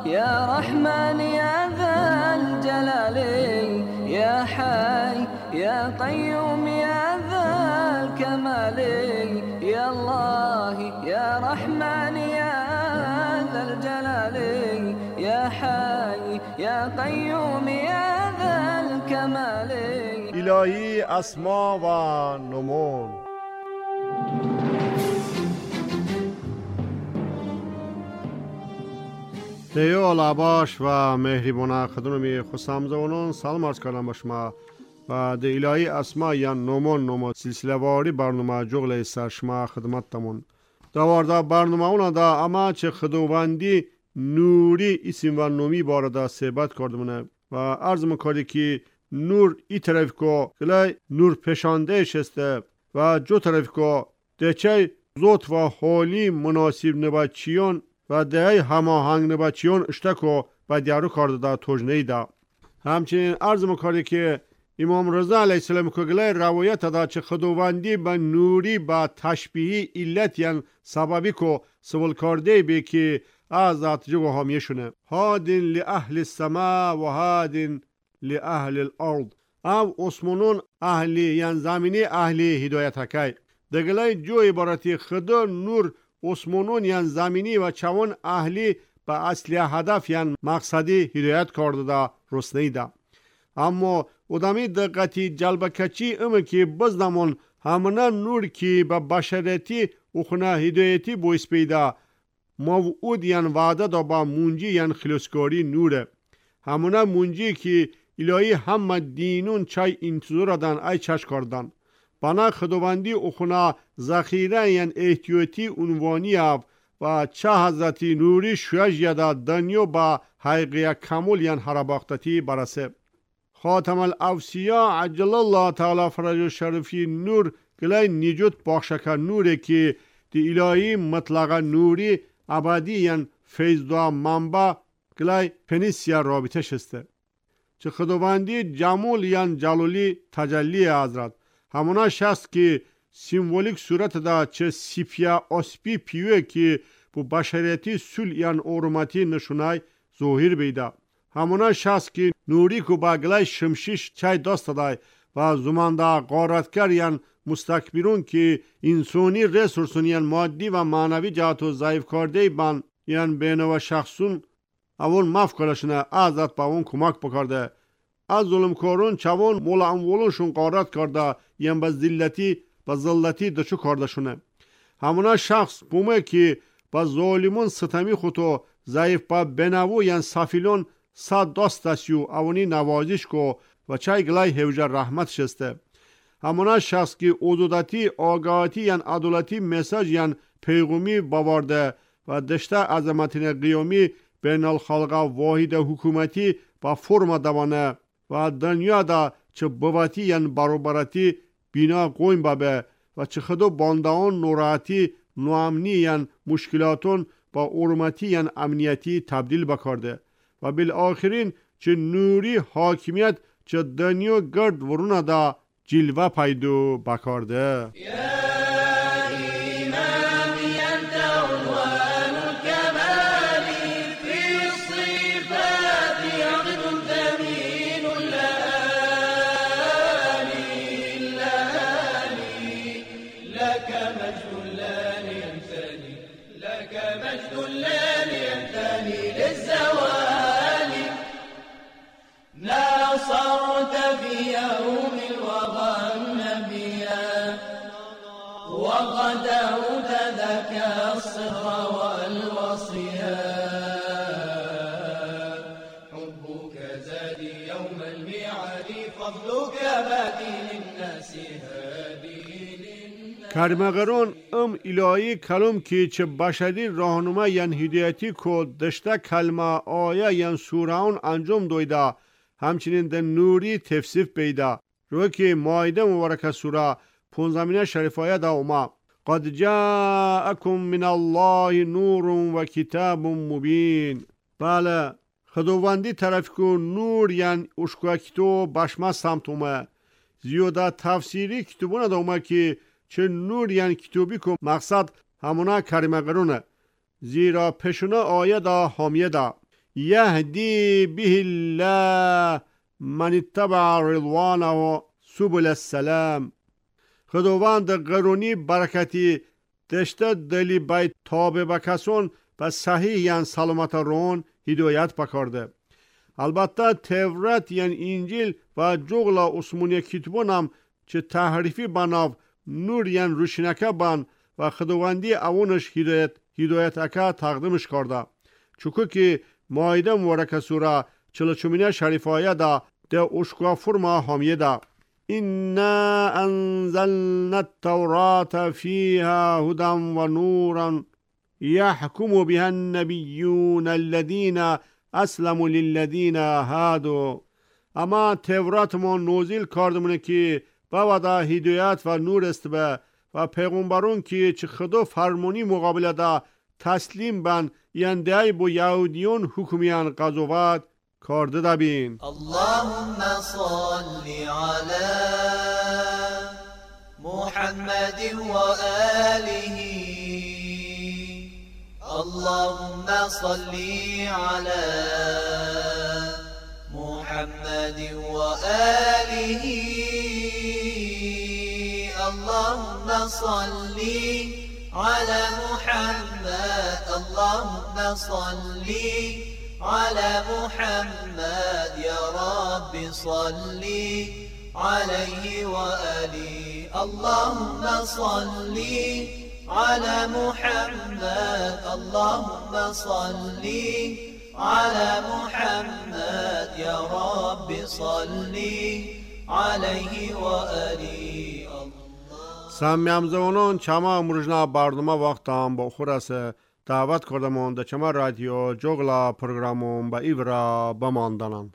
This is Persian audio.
يا رحمن يا ذا الجلال يا حي يا قيوم يا ذا الكمال يا الله يا رحمن يا ذا الجلال يا حي يا قيوم يا ذا الكمال. الهی اسما و نمون. دیو لباش و مهربان خدمت خسامزونون سلام عرض کردم به شما و دی الهی اسما یا نمون سلسله واری برنامه جغل سرشما خدمت تمون دوارده برنامه اونا دا اما چه خداوندی نوری اسم و نومی بارده صحبت کردمونه و عرض میکردی که نور ای طرف که گلای نور پشانده شسته و جو طرف که دچه زوت و حالی مناسب نباچیون و دهی هماهنگ نباچیون اشتکو و دیارو کرده دا توجنهی دا. همچنین عرض میکردی که امام رضا علیه السلام که گلای روایت دا چه خداوندی با نوری با تشبیهی علت یعنی سببی که سوال کرده بی که از اتجو همیشونه هادین لی اهل السما و هادین لی اهل الارض او اسمونون اهلی یعنی زمینی اهلی هدایت هکی دگلای جو عبارتی خدا نور اسمونون یعنی زمینی و چون اهلی با اصلی هدف یعنی مقصدی هدایت کرده دا رسنی دا. اما ادامی دقتی جلب کچی امه که بزدمون همونه نور که با بشریتی اخونه هدایتی بویس پیدا موعود یعنی وعده دا با منجی یعنی خلوصکاری نوره همونه منجی که الهی همه دینون چای انتظار دادن ای چش کردن بنا خداوندی اخونه ذخیره یعنی احتیاطی عنوانی و چه حضرتی نوری شویج یاده دنیا با حقیقی کمول یعنی حرباختتی برسه خاتم الاوصیا عجل الله تعالی فرج شرفی نور گلای نجات بخشک نوره که دی الهی مطلق نوری ابدی یعنی فیض دعا منبع گلای پنیسیا رابطه شسته چه خداوندی جمول یعنی جلالی تجلی حضرت همونا شست که سیمبولیک صورت دا چه سیپیا اسپی پیوه که بو بشریتی سول یعنی اورماتی نشونای ظاهر بیده همونا شست که نوری که با گلای شمشیش چای دست دای و زمانده غارتگر یعنی مستکبرون که انسانی رسورسون یعنی مادی و معنوی جهتو ضعیف کرده بان یعنی بینو و شخصون اول مفکرشونه ازت با اون کمک بکرده از ظلم کارون چوان مولا امولونشون غارت کرده یعنی با ذلتی دچو کرده شونه همونا شخص بومه که با ظالمون ستمی خودو ضعیف با بنوو یعنی سافیلون صد دست دستیو اونی نوازش کو و چای گلای هوجر رحمت شسته همونا شخص که عدودتی آگاهی یعنی عدالتی مساج یعنی پیغومی باورده و دشته عظمتین قیامی بین الخلق واحد حکومتی با فرم دوانه و دنیا دا چه بواتی یعنی برابرتی بینا قویم بابه و چه خدو باندهان نوراحتی نوامنی یعنی مشکلاتون با ارمتی یعنی امنیتی تبدیل بکرده و بالآخرین چه نوری حاکمیت چه دنیا گرد ورونه دا جلوه پیدو بکرده کرمغرون الهی کلم که چه بشری راهنما یعنی هدایتی که دشته کلمه آیه یعنی سورهون انجام دویده همچنین در نوری تفسیف بیده روی که مایده مبارک سوره 15 شریف آیه دا اوما قد جاءکم من الله نور و کتاب مبین بله خداوندی طرف که نور یعنی اشکوه کتو بشمه سمت اومه زیاده تفسیری کتبونه دا اومه که چه نور یعنی کتابی که مقصد همونا کریمه قرونه زیرا پشونه آیه دا حامیه دا یهدی به الله من اتبع رضوانه سبل السلام. خداوند قرونی برکتی دشته دلی بای تابه بکسون و صحیح یعن سلامت رون هدایت بکارده. البته تورات یعن انجیل و جغلا عثمانی کتبون هم چه تحریفی بناو نور یعن روشنکه بان و خداوندی اونش هدایت اکا تقدیمش کرده. چوکو که مایده مورک سوره 44 شریف آیه دا ده اشکا فرما حامیه دا إنا أنزلنا التوراة فيها هدى ونورا يحكم بها النبيون الذين أسلموا للذين هادوا. اما تورات ما نوزیل کردمونه که بودا هدایت و نور است به و پیغمبرون که چه خدا فرمانی مقابل دا تسلیم بن یندهی با یهودیون حکمیان قضاوت کرده دبین. اللهم صل على محمد و آله. اللهم صل على محمد و آله. اللهم صل على محمد. اللهم صل على محمد يا رب صل عليه وآله. اللهم صل على محمد. اللهم صل على محمد يا رب صل عليه وآله. سامیام زوانان چما امروزنا برنامه وقت هم با خورسه دعوت کردمان در چما رادیو جغلا پروگرامون با ایورا بماندنان.